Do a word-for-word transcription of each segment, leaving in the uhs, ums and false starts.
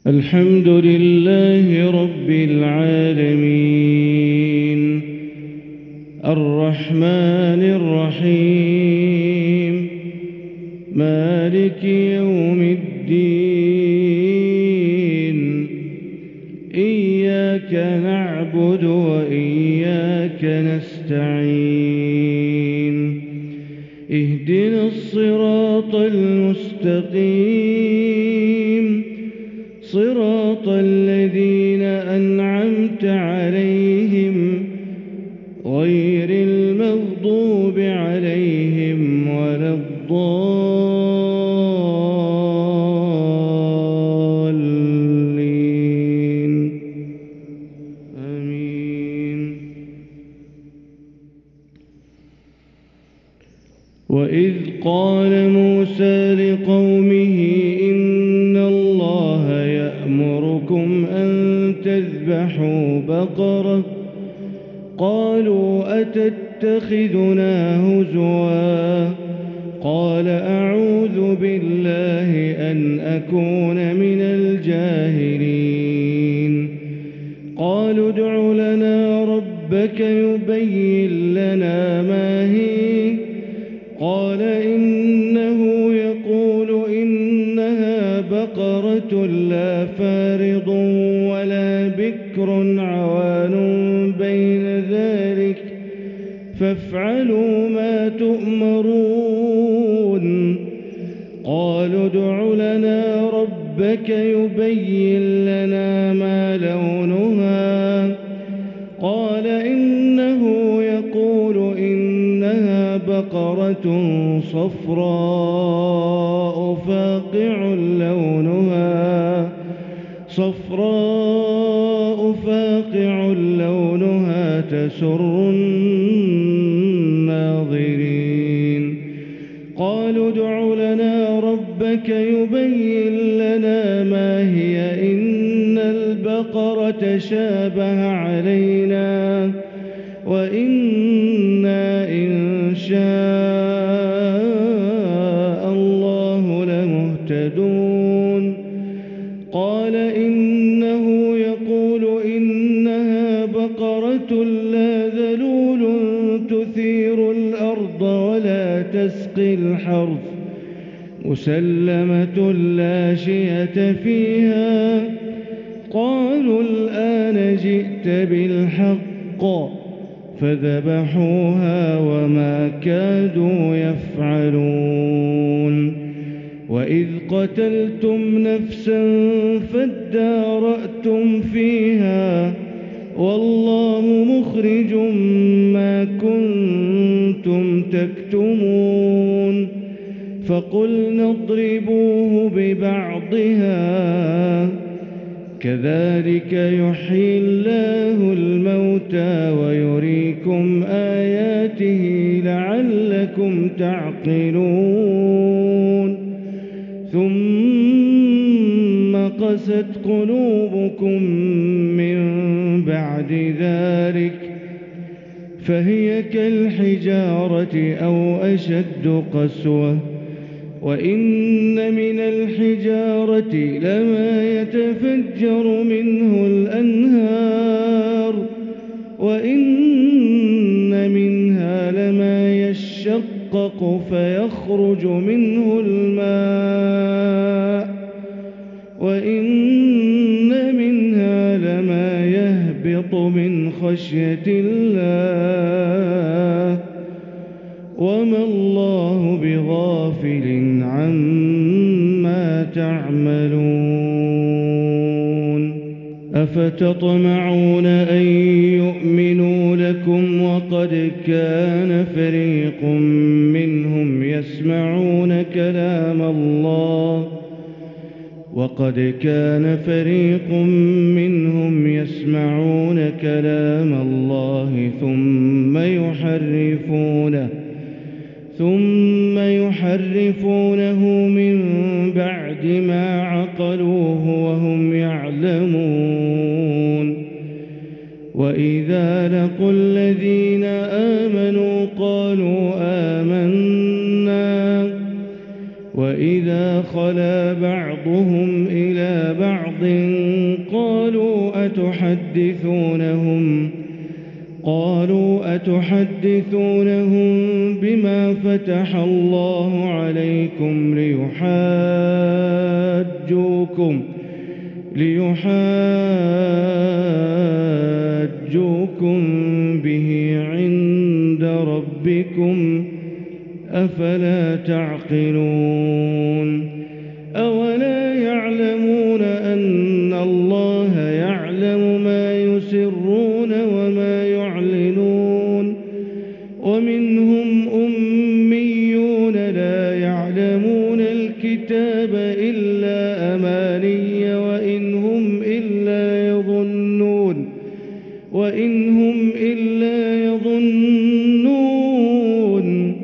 الحمد لله رب العالمين الرحمن الرحيم مالك يوم الدين إياك نعبد وإياك نستعين اهدنا الصراط المستقيم صراط الذين أنعمت عليهم غير المغضوب عليهم ولا الضالين آمين. وإذ قال موسى لقومه إن الله يأمركم أن تذبحوا بقرة قالوا أتتخذنا هزوا قال أعوذ بالله أن أكون من الجاهلين قالوا ادع لنا ربك يبين لنا ما هي قال إنه يقول إنها بقرة لا فارض ولا بكر عوان بين ذلك فافعلوا ما تؤمرون قالوا ادع لنا ربك يبين لنا ما لونها قال إنه يقول إنها بقرة صفراء فاقع لونها صفراء فاقع لونها تسر الناظرين قالوا ادع لنا ربك يبين لنا ما هي إن البقرة شابه علينا وإنا إن شاء الله لمهتدون قال إنه يقول إنها بقرة لا ذلول تثير الأرض ولا تسقي الحرث مسلمة لا شية فيها قالوا الآن جئت بالحق فذبحوها وما كادوا يفعلون وإذ قتلتم نفسا فادارأتم فيها والله مخرج ما كنتم تكتمون فقلنا اضربوه ببعضها كذلك يحيي الله الموتى ويريكم آياته لعلكم تعقلون ثم قست قلوبكم من بعد ذلك فهي كالحجارة أو أشد قسوة وإن من الحجارة لما يتفجر منه الأنهار وإن منها لما يشقق فيخرج منه الماء وإن منها لما يهبط من خشية الله وما الله بغافل عما تعملون أفتطمعون أن يؤمنوا لكم وقد كان فريق منهم يسمعون كلام الله وقد كان فريق منهم يسمعون كلام الله ثم يحرفونه ثم يحرفونه من بعد ما عقلوه وهم يعلمون وإذا لقوا الذين آمنوا قالوا آمنا وإذا خلا بعضهم إلى بعض قالوا أتحدثونهم قالوا أتحدثونهم بما فتح الله عليكم ليحاجوكم ليحاجوكم به عند ربكم أفلا تعقلون أولا يعلمون أن الله يعلم ما يسرون وما يعلنون ومنهم أميون لا يعلمون الكتاب إلا أماني وإن هم إلا يظنون وإن هم إلا يظنون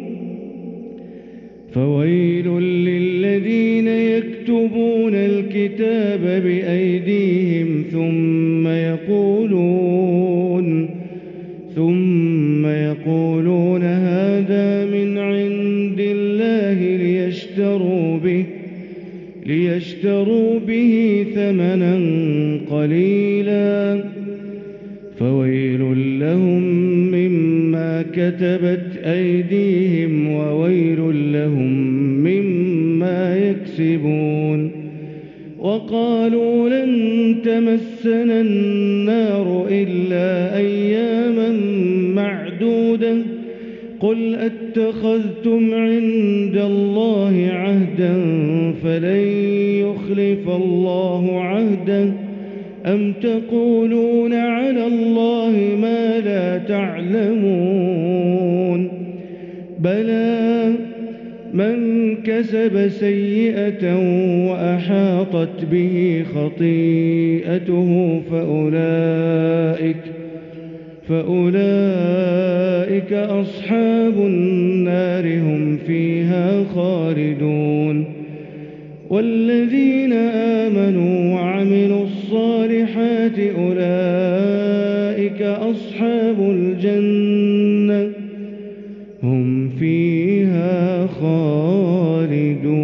فويل للذين يكتبون الكتاب بأيديهم ثم يقولون ثم يقولون هذا من عند الله ليشتروا به ليشتروا به ثمنا قليلا فويل لهم مما كتبت أيديهم وويل لهم مما يكسبون وقالوا لن تمسنا النار إلا أياما معدودة قل أتخذتم عند الله عهدا فلن يخلف الله عهده أم تقولون على الله ما لا تعلمون بلى من كسب سيئة وأحاطت به خطيئته فأولئك فأولئك أصحاب النار هم فيها خالدون والذين آمنوا وعملوا الصالحات أولئك أصحاب الجنة هم فيها خالدون